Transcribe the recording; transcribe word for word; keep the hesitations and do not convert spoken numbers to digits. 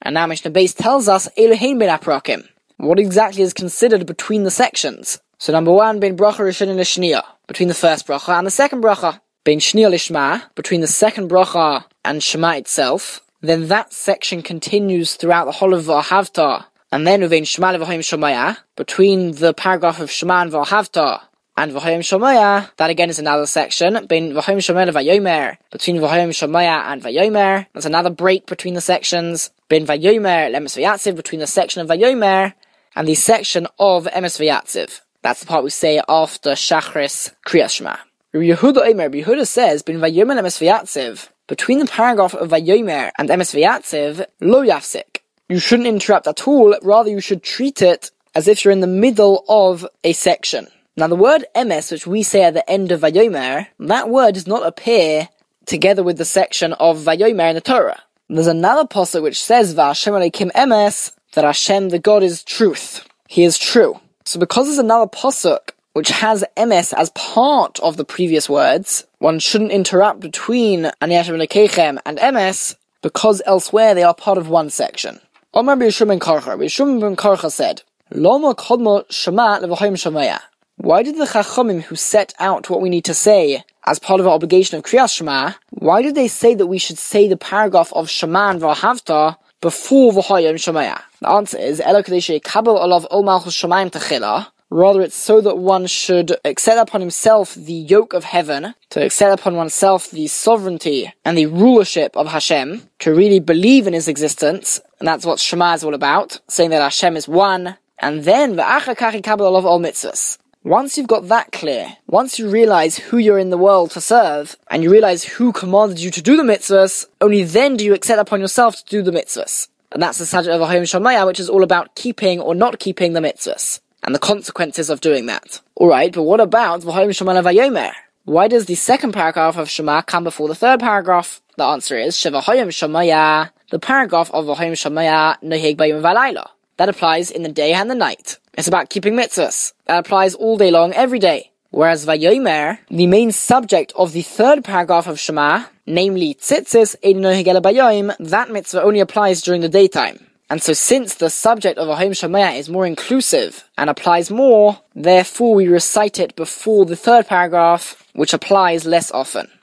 And now Mishnah Beis tells us, Elohein ben aprakim. What exactly is considered between the sections? So number one, ben bracha rishon and shniya, between the first bracha and the second bracha. Ben shniya lishma, between the second bracha and Shema itself. Then that section continues throughout the whole of V'ahavta. And then uvein Shema leV'hayim Shomaya, between the paragraph of Shema and V'ahavta and V'hayim Shomaya, that again is another section. Ben V'hayim Shomaya leVayomer, between V'hayim Shomaya and Vayomer, that's another break between the sections. Ben Vayomer le'emes v'yatziv, between the section of Vayomer and the section of emes v'yatziv. That's the part we say after Shachris Kriyas Shema. Rabbi Yehuda Omer, Rabbi Yehuda says, Ben Vayomer le'emes v'yatziv, between the paragraph of Vayomer and emes v'yatziv, lo yafsik. You shouldn't interrupt at all, rather you should treat it as if you're in the middle of a section. Now the word emes, which we say at the end of Vayomer, that word does not appear together with the section of Vayomer in the Torah. There's another pasuk which says, V'Hashem Elokim emes, that Hashem, the God, is truth. He is true. So because there's another pasuk which has emes as part of the previous words, one shouldn't interrupt between Ani Hashem Elokechem and emes, because elsewhere they are part of one section. Omar B'Yishum ben Karcha, B'Yishum ben Karcha said, Loma kodmo Shema leV'hayim Shomaya. Why did the Chachamim who set out what we need to say as part of our obligation of Kriyas Shema, why did they say that we should say the paragraph of Shema and V'ahavta before V'hayim Shomaya? The answer is, Elo Kadei she'yekabel olav ol malchus Shomayim techila. Rather, it's so that one should accept upon himself the yoke of heaven, to accept upon oneself the sovereignty and the rulership of Hashem, to really believe in His existence, and that's what Shema is all about, saying that Hashem is one, and then V'achar kach yekabel olav ol mitzvos. Once you've got that clear, once you realize who you're in the world to serve, and you realize who commanded you to do the mitzvahs, only then do you accept upon yourself to do the mitzvahs. And that's the subject of V'hayim Shomaya, which is all about keeping or not keeping the mitzvahs, and the consequences of doing that. Alright, but what about V'hayim Shomaya Vayomer? Why does the second paragraph of Shema come before the third paragraph? The answer is, Shev'hayim Shomaya, the paragraph of V'hayim Shomaya noheg bayom v'alayla. That applies in the day and the night. It's about keeping mitzvahs. That applies all day long, every day. Whereas Vayomer, the main subject of the third paragraph of Shema, namely tzitzis ein noheg ela bayom, that mitzvah only applies during the daytime. And so since the subject of V'hayim Shomaya is more inclusive and applies more, therefore we recite it before the third paragraph, which applies less often.